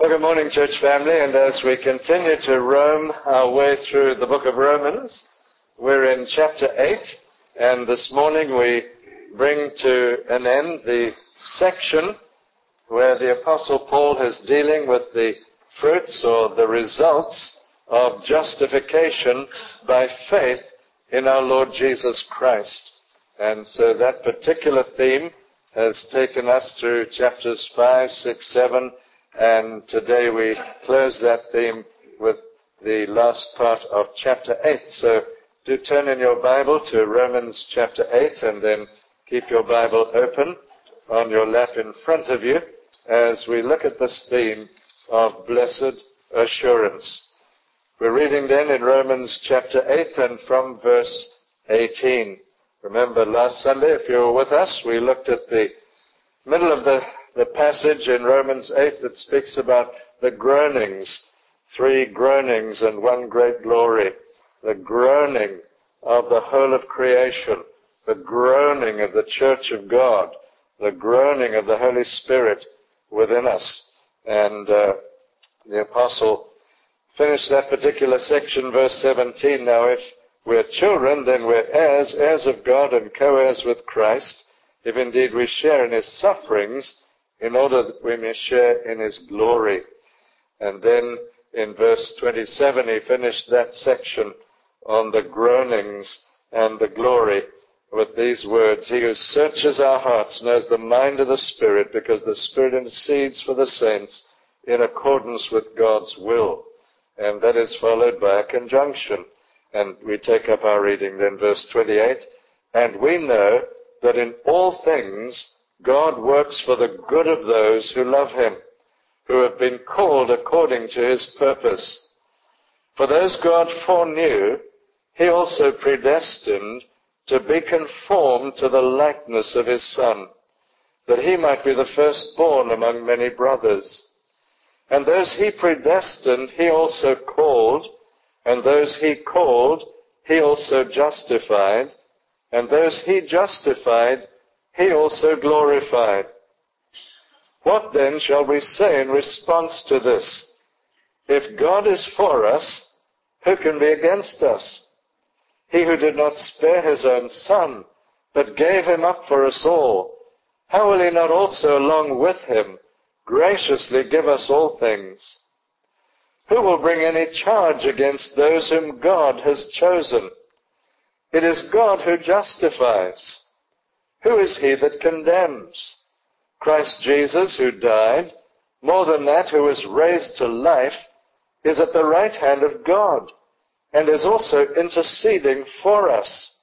Well, good morning, church family, and as we continue to roam our way through the book of Romans, we're in chapter 8, and this morning we bring to an end the section where the Apostle Paul is dealing with the fruits or the results of justification by faith in our Lord Jesus Christ. And so that particular theme has taken us through chapters 5, 6, 7, and today we close that theme with the last part of chapter 8. So do turn in your Bible to Romans chapter 8 and then keep your Bible open on your lap in front of you as we look at this theme of blessed assurance. We're reading then in Romans chapter 8 and from verse 18. Remember last Sunday, if you were with us, we looked at the middle of the passage in Romans 8 that speaks about the groanings, 3 groanings and 1 great glory. The groaning of the whole of creation, the groaning of the church of God, the groaning of the Holy Spirit within us. And the apostle finished that particular section, verse 17. Now if we're children, then we're heirs, heirs of God and co-heirs with Christ, if indeed we share in his sufferings, in order that we may share in his glory. And then in verse 27, he finished that section on the groanings and the glory with these words: He who searches our hearts knows the mind of the Spirit, because the Spirit intercedes for the saints in accordance with God's will. And that is followed by a conjunction. And we take up our reading then, verse 28. And we know that in all things God works for the good of those who love him, who have been called according to his purpose. For those God foreknew, he also predestined to be conformed to the likeness of his Son, that he might be the firstborn among many brothers. And those he predestined, he also called, and those he called, he also justified, and those he justified, he also glorified. What then shall we say in response to this? If God is for us, who can be against us? He who did not spare his own Son, but gave him up for us all, how will he not also along with him graciously give us all things? Who will bring any charge against those whom God has chosen? It is God who justifies. Who is he that condemns? Christ Jesus, who died, more than that, who was raised to life, is at the right hand of God, and is also interceding for us.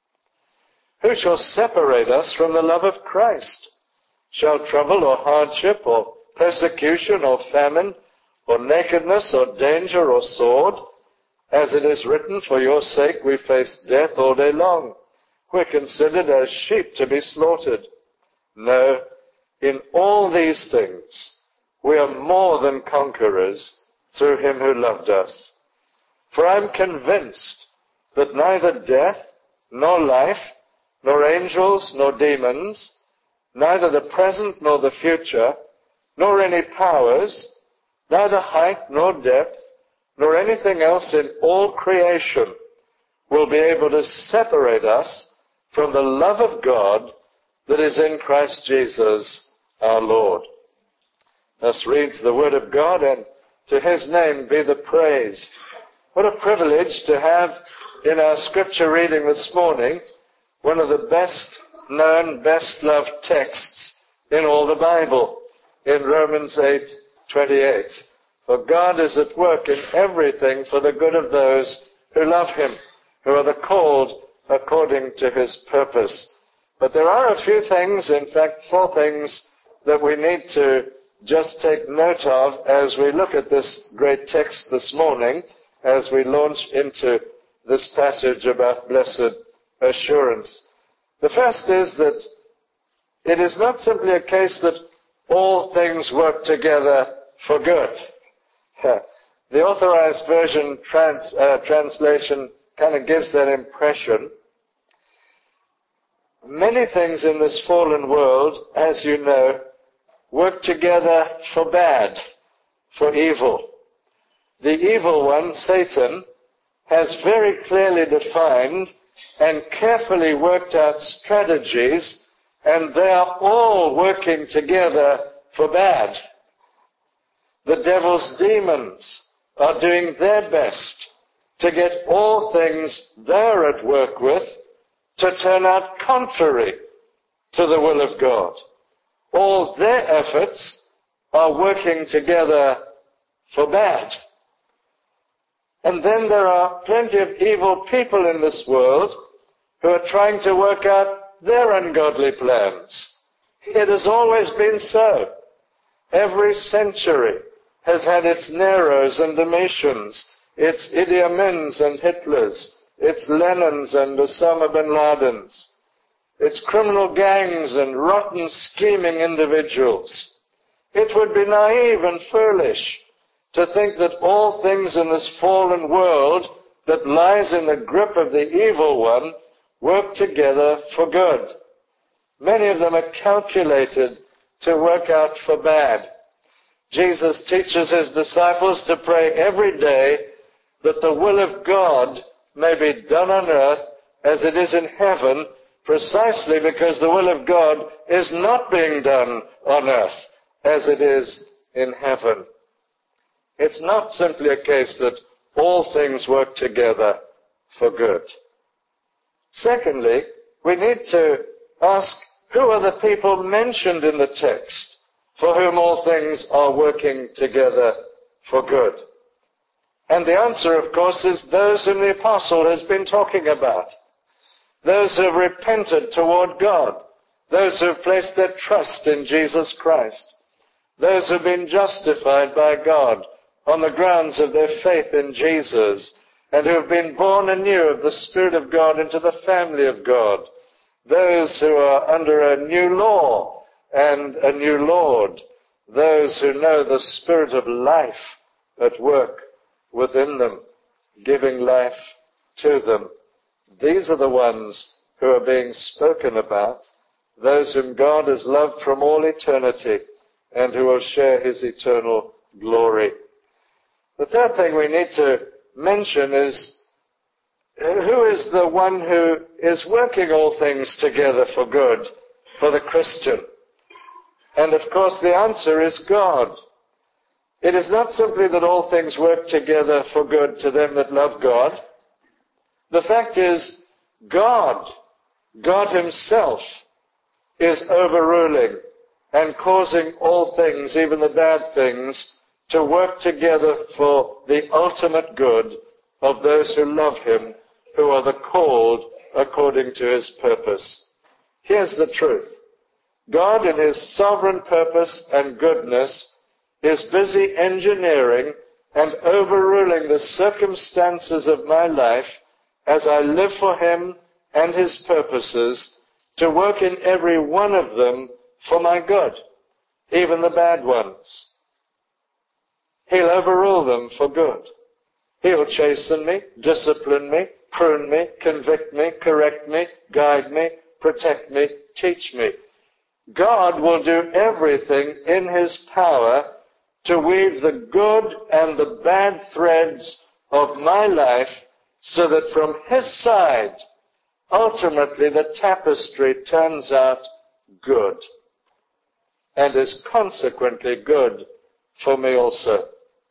Who shall separate us from the love of Christ? Shall trouble or hardship or persecution or famine or nakedness or danger or sword? As it is written, for your sake we face death all day long. We're considered as sheep to be slaughtered. No, in all these things we are more than conquerors through him who loved us. For I am convinced that neither death, nor life, nor angels, nor demons, neither the present nor the future, nor any powers, neither height nor depth, nor anything else in all creation will be able to separate us from the love of God that is in Christ Jesus our Lord. Thus reads the word of God, and to his name be the praise. What a privilege to have in our scripture reading this morning one of the best known, best loved texts in all the Bible, in Romans 8:28. For God is at work in everything for the good of those who love him, who are the called according to his purpose. But there are a few things, in fact 4 things, that we need to just take note of as we look at this great text this morning, as we launch into this passage about blessed assurance. The first is that it is not simply a case that all things work together for good. The Authorized Version translation kind of gives that impression. Many things in this fallen world, as you know, work together for bad for evil. The evil one, Satan, has very clearly defined and carefully worked out strategies, and they are all working together for bad. The devil's demons are doing their best to get all things they're at work with to turn out contrary to the will of God. All their efforts are working together for bad. And then there are plenty of evil people in this world who are trying to work out their ungodly plans. It has always been so. Every century has had its Neros and Domitians, its Idi Amins and Hitlers, its Lenins and Osama bin Ladens, its criminal gangs and rotten, scheming individuals. It would be naive and foolish to think that all things in this fallen world that lies in the grip of the evil one work together for good. Many of them are calculated to work out for bad. Jesus teaches his disciples to pray every day that the will of God may be done on earth as it is in heaven, precisely because the will of God is not being done on earth as it is in heaven. It's not simply a case that all things work together for good. Secondly, we need to ask, who are the people mentioned in the text for whom all things are working together for good? And the answer, of course, is those whom the apostle has been talking about. Those who have repented toward God. Those who have placed their trust in Jesus Christ. Those who have been justified by God on the grounds of their faith in Jesus, and who have been born anew of the Spirit of God into the family of God. Those who are under a new law and a new Lord. Those who know the Spirit of life at work within them, giving life to them. These are the ones who are being spoken about, those whom God has loved from all eternity and who will share his eternal glory. The third thing we need to mention is, who is the one who is working all things together for good for the Christian? And of course the answer is God. It is not simply that all things work together for good to them that love God. The fact is, God himself, is overruling and causing all things, even the bad things, to work together for the ultimate good of those who love him, who are the called according to his purpose. Here's the truth. God, in his sovereign purpose and goodness, is busy engineering and overruling the circumstances of my life as I live for him and his purposes, to work in every one of them for my good, even the bad ones. He'll overrule them for good. He'll chasten me, discipline me, prune me, convict me, correct me, guide me, protect me, teach me. God will do everything in his power to weave the good and the bad threads of my life so that from his side, ultimately the tapestry turns out good and is consequently good for me also.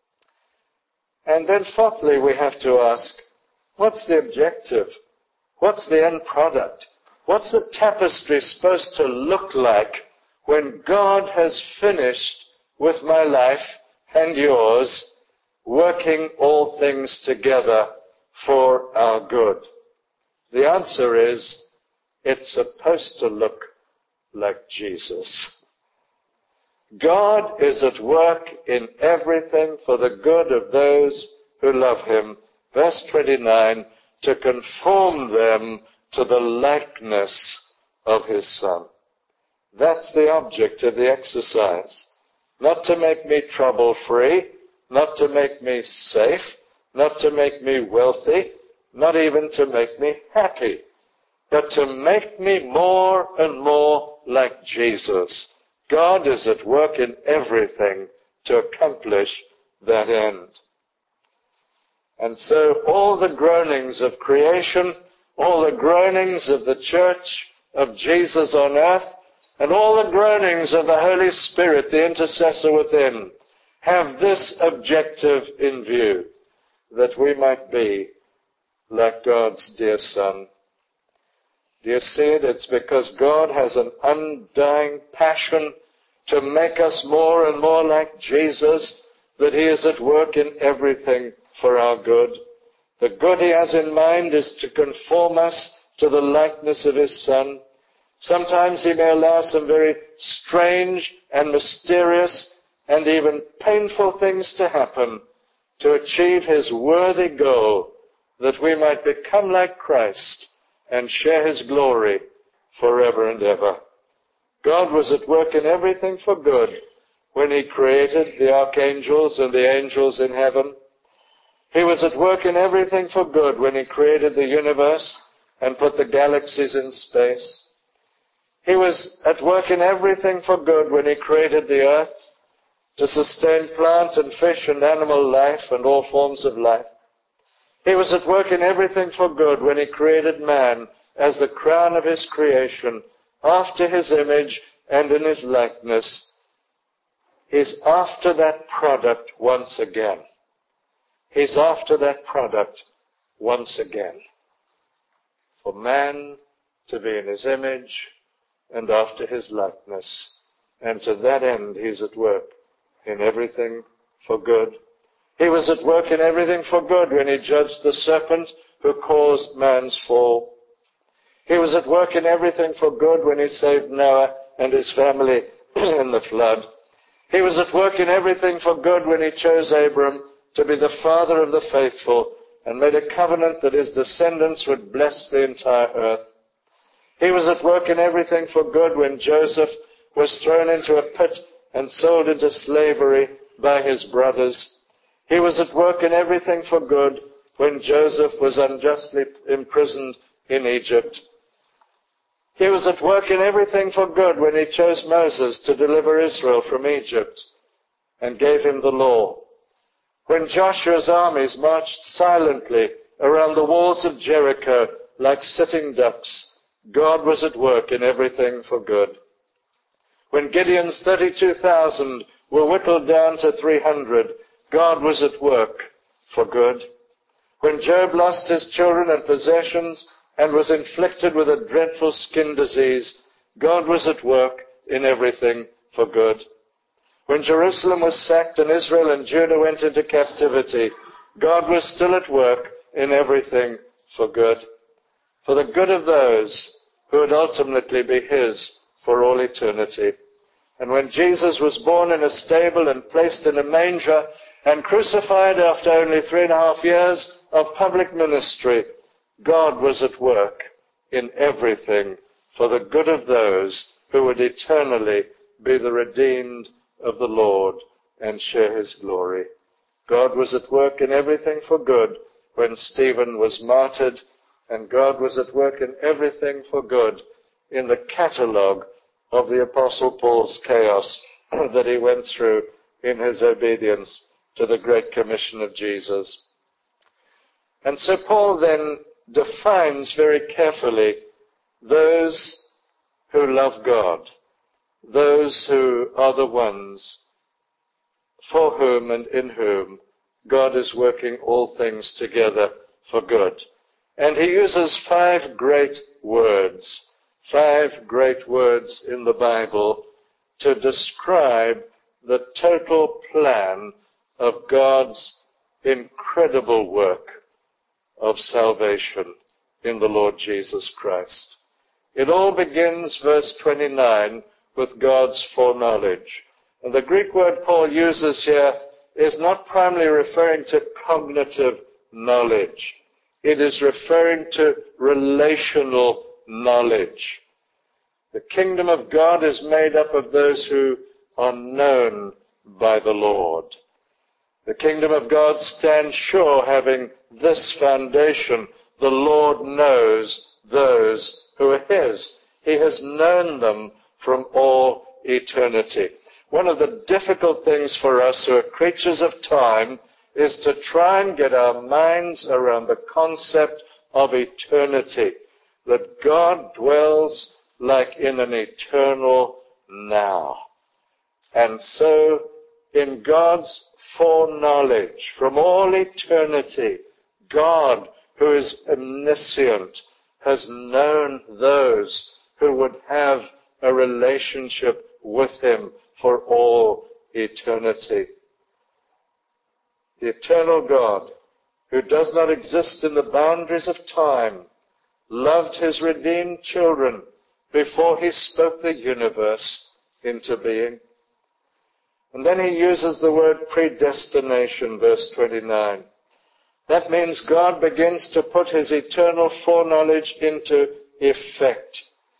And then fourthly, we have to ask, what's the objective? What's the end product? What's the tapestry supposed to look like when God has finished with my life and yours, working all things together for our good? The answer is, it's supposed to look like Jesus. God is at work in everything for the good of those who love him. Verse 29, to conform them to the likeness of his Son. That's the object of the exercise. Not to make me trouble-free, not to make me safe, not to make me wealthy, not even to make me happy, but to make me more and more like Jesus. God is at work in everything to accomplish that end. And so all the groanings of creation, all the groanings of the church of Jesus on earth, and all the groanings of the Holy Spirit, the intercessor within, have this objective in view, that we might be like God's dear Son. Do you see it? It's because God has an undying passion to make us more and more like Jesus that he is at work in everything for our good. The good he has in mind is to conform us to the likeness of his Son. Sometimes he may allow some very strange and mysterious and even painful things to happen to achieve his worthy goal, that we might become like Christ and share his glory forever and ever. God was at work in everything for good when he created the archangels and the angels in heaven. He was at work in everything for good when he created the universe and put the galaxies in space. He was at work in everything for good when he created the earth to sustain plant and fish and animal life and all forms of life. He was at work in everything for good when he created man as the crown of his creation, after his image and in his likeness. He's after that product once again. He's after that product once again. For man to be in his image and after his likeness. And to that end he's at work in everything for good. He was at work in everything for good when he judged the serpent who caused man's fall. He was at work in everything for good when he saved Noah and his family in the flood. He was at work in everything for good when he chose Abram to be the father of the faithful and made a covenant that his descendants would bless the entire earth. He was at work in everything for good when Joseph was thrown into a pit and sold into slavery by his brothers. He was at work in everything for good when Joseph was unjustly imprisoned in Egypt. He was at work in everything for good when he chose Moses to deliver Israel from Egypt and gave him the law. When Joshua's armies marched silently around the walls of Jericho like sitting ducks, God was at work in everything for good. When Gideon's 32,000 were whittled down to 300, God was at work for good. When Job lost his children and possessions and was inflicted with a dreadful skin disease, God was at work in everything for good. When Jerusalem was sacked and Israel and Judah went into captivity, God was still at work in everything for good. For the good of those who would ultimately be his for all eternity. And when Jesus was born in a stable and placed in a manger and crucified after only 3.5 years of public ministry, God was at work in everything for the good of those who would eternally be the redeemed of the Lord and share his glory. God was at work in everything for good when Stephen was martyred, and God was at work in everything for good in the catalogue of the Apostle Paul's chaos that he went through in his obedience to the Great Commission of Jesus. And so Paul then defines very carefully those who love God, those who are the ones for whom and in whom God is working all things together for good. And he uses 5 great words in the Bible to describe the total plan of God's incredible work of salvation in the Lord Jesus Christ. It all begins, verse 29, with God's foreknowledge. And the Greek word Paul uses here is not primarily referring to cognitive knowledge. It is referring to relational knowledge. The kingdom of God is made up of those who are known by the Lord. The kingdom of God stands sure, having this foundation: the Lord knows those who are his. He has known them from all eternity. One of the difficult things for us who are creatures of time is to try and get our minds around the concept of eternity, that God dwells like in an eternal now. And so, in God's foreknowledge, from all eternity, God, who is omniscient, has known those who would have a relationship with Him for all eternity. The eternal God, who does not exist in the boundaries of time, loved His redeemed children before He spoke the universe into being. And then He uses the word predestination, verse 29. That means God begins to put His eternal foreknowledge into effect.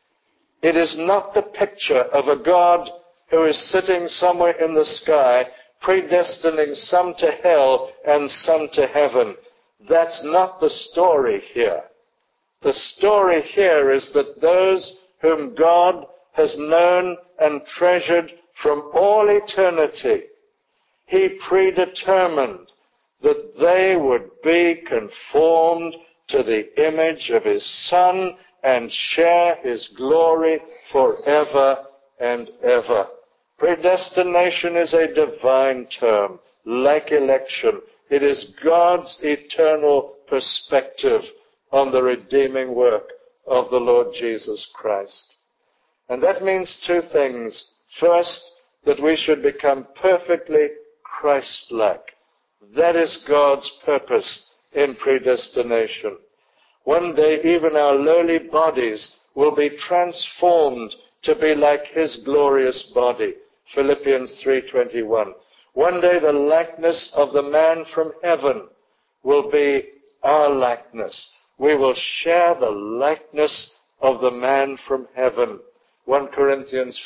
It is not the picture of a God who is sitting somewhere in the sky, predestining some to hell and some to heaven. That's not the story here. The story here is that those whom God has known and treasured from all eternity, He predetermined that they would be conformed to the image of His Son and share His glory forever and ever. Predestination is a divine term, like election. It is God's eternal perspective on the redeeming work of the Lord Jesus Christ. And that means two things. First, that we should become perfectly Christ-like. That is God's purpose in predestination. One day, even our lowly bodies will be transformed to be like His glorious body. Philippians 3:21. One day, the likeness of the man from heaven will be our likeness. We will share the likeness of the man from heaven. 1 Corinthians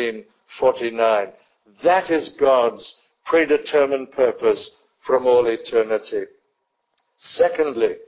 15:49. That is God's predetermined purpose from all eternity. Secondly,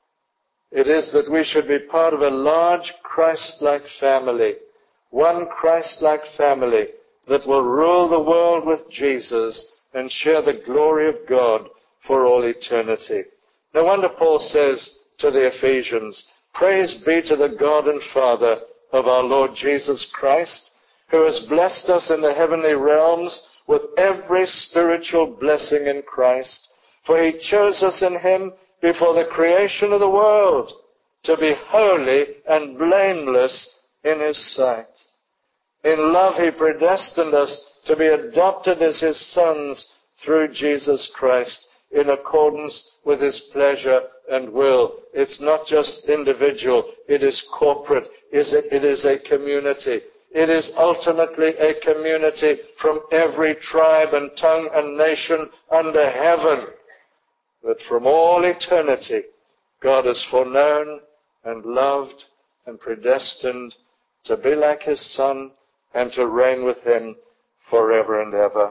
it is that we should be part of a large Christ-like family, one Christ-like family that will rule the world with Jesus and share the glory of God for all eternity. No wonder Paul says to the Ephesians, "Praise be to the God and Father of our Lord Jesus Christ, who has blessed us in the heavenly realms with every spiritual blessing in Christ, for He chose us in Him before the creation of the world to be holy and blameless in His sight. In love He predestined us to be adopted as His sons through Jesus Christ in accordance with His pleasure and will." It's not just individual, it is corporate, it is a community. It is ultimately a community from every tribe and tongue and nation under heaven, that from all eternity God has foreknown and loved and predestined to be like His Son and to reign with Him forever and ever.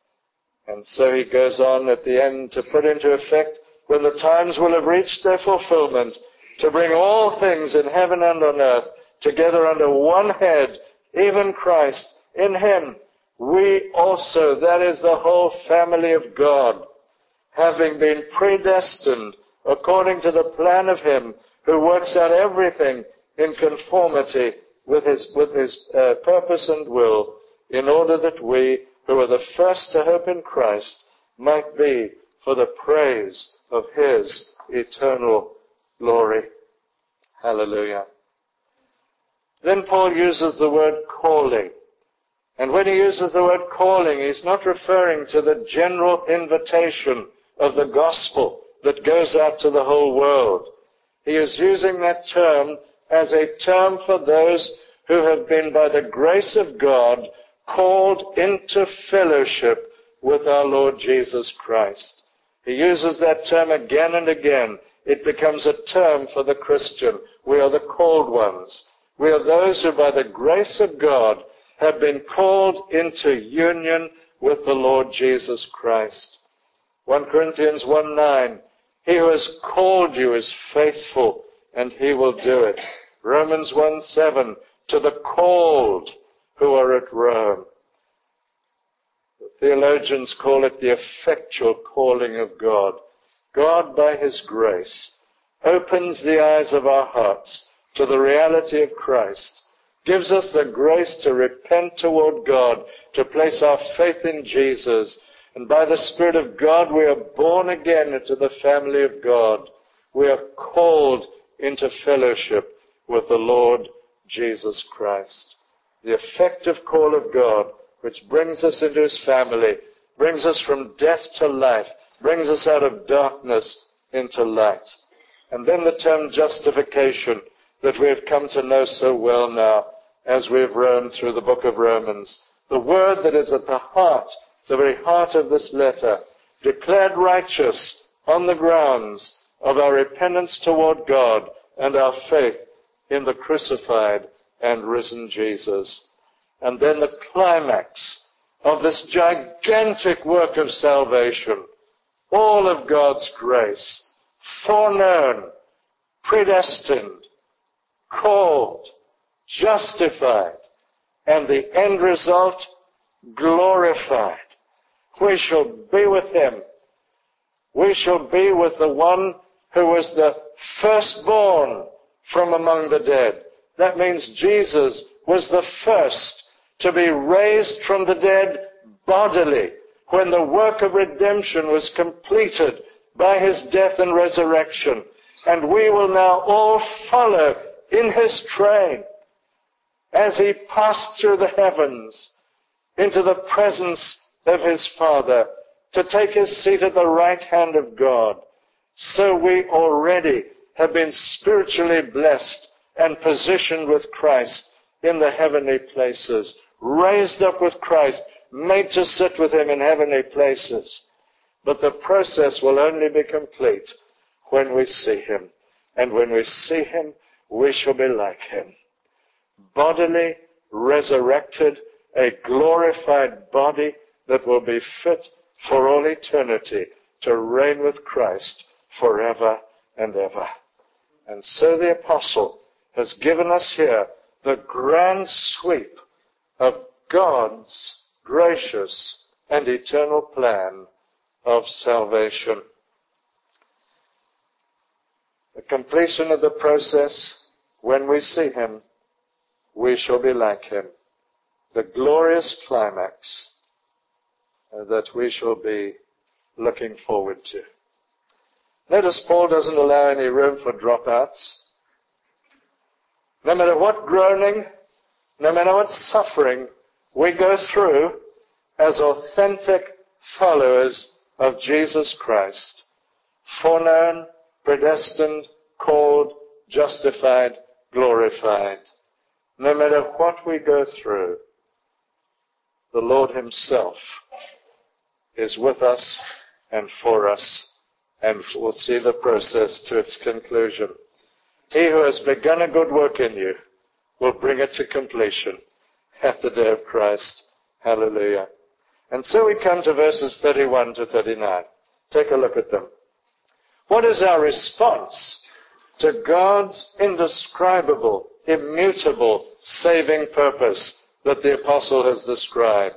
And so He goes on at the end to put into effect, when the times will have reached their fulfillment, to bring all things in heaven and on earth together under one head, even Christ. In Him we also, that is the whole family of God, having been predestined according to the plan of Him who works out everything in conformity with His purpose and will, in order that we, who are the first to hope in Christ, might be for the praise of His eternal glory. Hallelujah. Then Paul uses the word calling. And when he uses the word calling, he's not referring to the general invitation of the gospel that goes out to the whole world. He is using that term as a term for those who have been, by the grace of God, called into fellowship with our Lord Jesus Christ. He uses that term again and again. It becomes a term for the Christian. We are the called ones. We are those who, by the grace of God, have been called into union with the Lord Jesus Christ. 1 Corinthians 1:9, He who has called you is faithful, and He will do it. Romans 1:7, to the called who are at Rome. Theologians call it the effectual calling of God. God, by His grace, opens the eyes of our hearts to the reality of Christ, gives us the grace to repent toward God, to place our faith in Jesus, and by the Spirit of God we are born again into the family of God. We are called into fellowship with the Lord Jesus Christ. The effective call of God, which brings us into His family, brings us from death to life, brings us out of darkness into light. And then the term justification that we have come to know so well now as we have roamed through the book of Romans. The word that is at the heart, the very heart of this letter, declared righteous on the grounds of our repentance toward God and our faith in the crucified and risen Jesus. And then the climax of this gigantic work of salvation, all of God's grace, foreknown, predestined, called, justified, and the end result, glorified. We shall be with Him. We shall be with the one who was the firstborn from among the dead. That means Jesus was the first to be raised from the dead bodily when the work of redemption was completed by His death and resurrection. And we will now all follow in His train as He passed through the heavens into the presence of His Father to take His seat at the right hand of God. So we already have been spiritually blessed and positioned with Christ in the heavenly places, raised up with Christ, made to sit with Him in heavenly places. But the process will only be complete when we see Him. And when we see Him, we shall be like Him. Bodily, resurrected, a glorified body that will be fit for all eternity to reign with Christ forever and ever. And so the apostle has given us here the grand sweep of God's gracious and eternal plan of salvation. The completion of the process, when we see Him, we shall be like Him. The glorious climax that we shall be looking forward to. Notice Paul doesn't allow any room for dropouts. No matter what groaning, no matter what suffering we go through as authentic followers of Jesus Christ, foreknown, predestined, called, justified, glorified. No matter what we go through, the Lord Himself is with us and for us, and will see the process to its conclusion. He who has begun a good work in you will bring it to completion at the day of Christ. Hallelujah. And so we come to verses 31 to 39. Take a look at them. What is our response to God's indescribable, immutable, saving purpose that the apostle has described?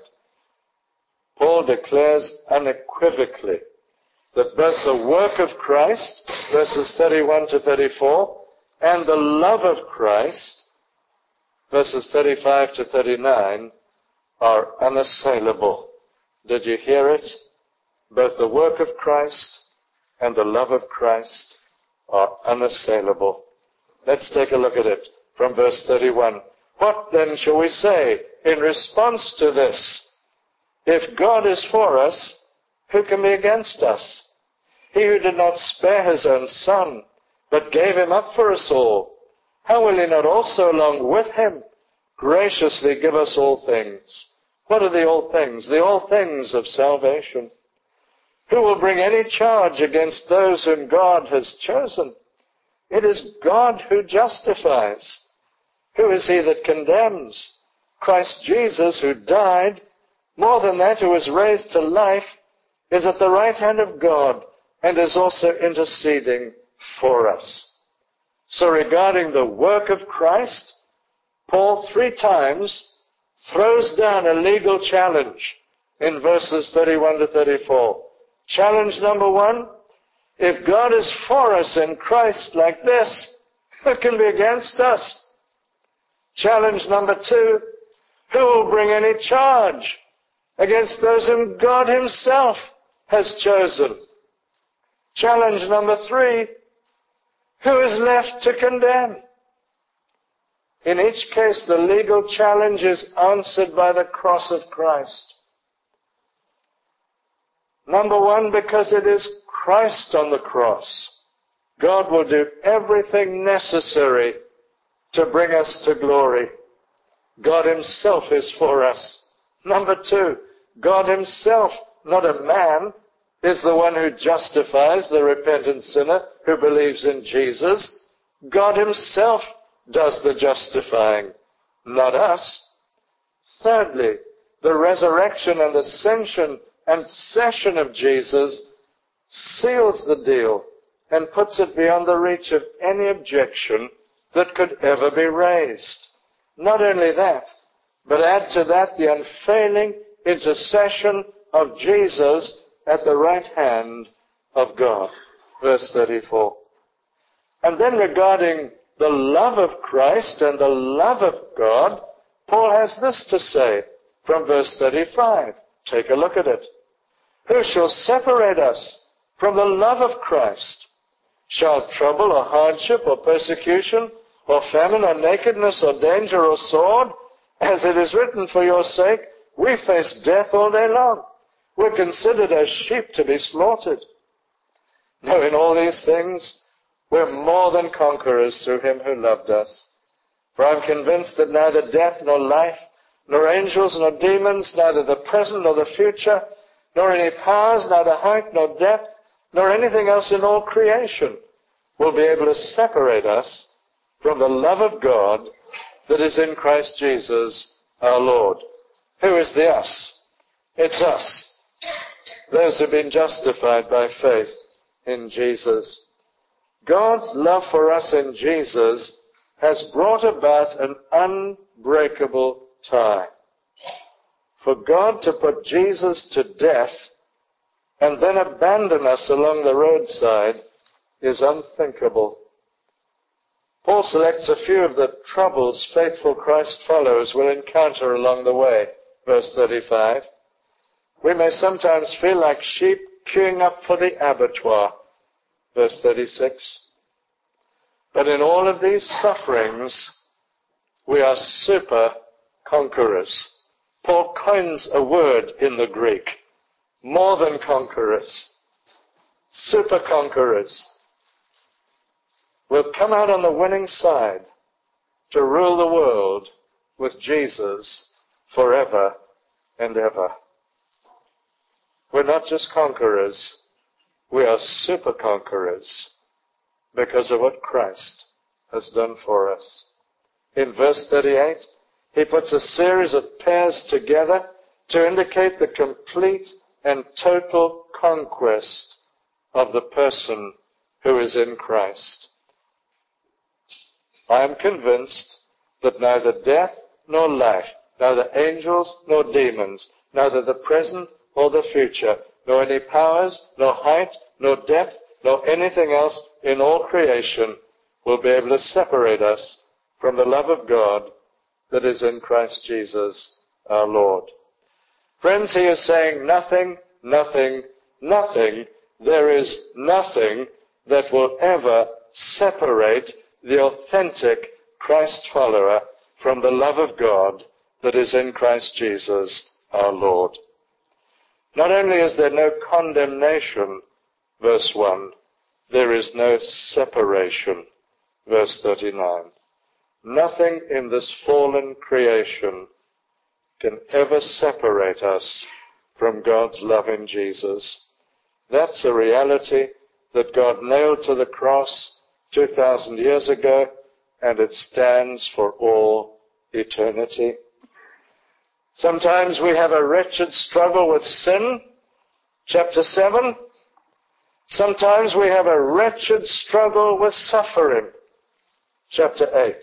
Paul declares unequivocally that both the work of Christ, verses 31 to 34, and the love of Christ, verses 35 to 39, are unassailable. Did you hear it? Both the work of Christ and the love of Christ are unassailable. Let's take a look at it from verse 31. What then shall we say in response to this? If God is for us, who can be against us? He who did not spare His own Son, but gave Him up for us all, how will He not also along with Him graciously give us all things? What are the all things? The all things of salvation. Who will bring any charge against those whom God has chosen? It is God who justifies. Who is he that condemns? Christ Jesus, who died, more than that, who was raised to life, is at the right hand of God and is also interceding for us. So regarding the work of Christ, Paul 3 times throws down a legal challenge in verses 31 to 34. Challenge number one, if God is for us in Christ like this, who can be against us? Challenge number two, who will bring any charge against those whom God himself has chosen? Challenge number three, who is left to condemn? In each case, the legal challenge is answered by the cross of Christ. Number one, because it is Christ on the cross. God will do everything necessary to bring us to glory. God himself is for us. Number two, God himself, not a man, is the one who justifies the repentant sinner who believes in Jesus. God himself does the justifying, not us. Thirdly, the resurrection and ascension and session of Jesus seals the deal and puts it beyond the reach of any objection that could ever be raised. Not only that, but add to that the unfailing intercession of Jesus at the right hand of God. Verse 34. And then regarding the love of Christ and the love of God, Paul has this to say from verse 35. Take a look at it. Who shall separate us from the love of Christ? Shall trouble or hardship or persecution or famine or nakedness or danger or sword? As it is written, for your sake, we face death all day long. We're considered as sheep to be slaughtered. No, in all these things, we're more than conquerors through him who loved us. For I'm convinced that neither death nor life, nor angels nor demons, neither the present nor the future, nor any powers, neither height nor depth, nor anything else in all creation will be able to separate us from the love of God that is in Christ Jesus our Lord. Who is the us? It's us. Those who have been justified by faith in Jesus. God's love for us in Jesus has brought about an unbreakable tie. For God to put Jesus to death and then abandon us along the roadside is unthinkable. Paul selects a few of the troubles faithful Christ followers will encounter along the way. Verse 35. We may sometimes feel like sheep queuing up for the abattoir. Verse 36. But in all of these sufferings, we are super conquerors. Paul coins a word in the Greek. More than conquerors. Super conquerors. We'll come out on the winning side to rule the world with Jesus forever and ever. We're not just conquerors. We are super conquerors because of what Christ has done for us. In verse 38, he puts a series of pairs together to indicate the complete and total conquest of the person who is in Christ. I am convinced that neither death nor life, neither angels nor demons, neither the present or the future, nor any powers, nor height, nor depth, nor anything else in all creation will be able to separate us from the love of God that is in Christ Jesus our Lord. Friends, he is saying nothing, nothing, nothing. There is nothing that will ever separate the authentic Christ follower from the love of God that is in Christ Jesus our Lord. Not only is there no condemnation, verse 1, there is no separation, verse 39. Nothing in this fallen creation can ever separate us from God's love in Jesus. That's a reality that God nailed to the cross 2,000 years ago, and it stands for all eternity. Sometimes we have a wretched struggle with sin, chapter 7. Sometimes we have a wretched struggle with suffering, chapter 8.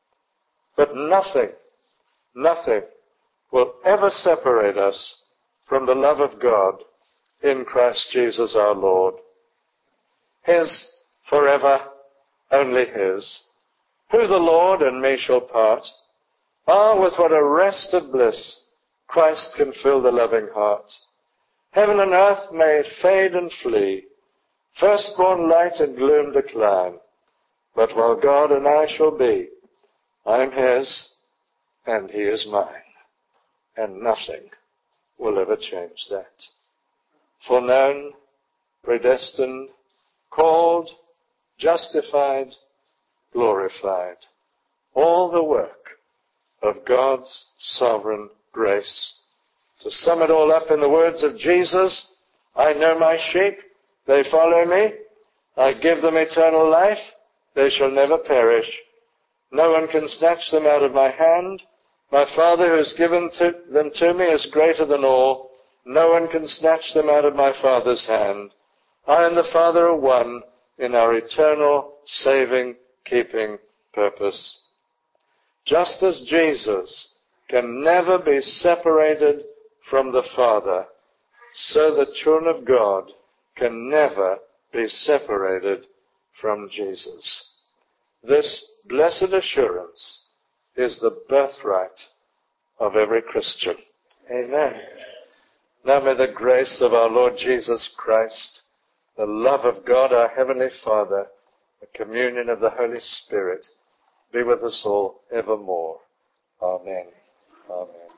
But nothing will ever separate us from the love of God in Christ Jesus our Lord. His forever, only His. Who the Lord and me shall part? Ah, with what a rest of bliss Christ can fill the loving heart. Heaven and earth may fade and flee, firstborn light and gloom decline, but while God and I shall be, I am His, and He is mine, and nothing will ever change that. Foreknown, predestined, called, justified, glorified, all the work of God's sovereign grace. To sum it all up in the words of Jesus, I know my sheep, they follow me, I give them eternal life, they shall never perish. No one can snatch them out of my hand. My Father who has given them to me is greater than all. No one can snatch them out of my Father's hand. I and the Father are one in our eternal, saving, keeping purpose. Just as Jesus can never be separated from the Father, so the children of God can never be separated from Jesus. This blessed assurance is the birthright of every Christian. Amen. Now may the grace of our Lord Jesus Christ, the love of God our Heavenly Father, the communion of the Holy Spirit, be with us all evermore. Amen. Amen.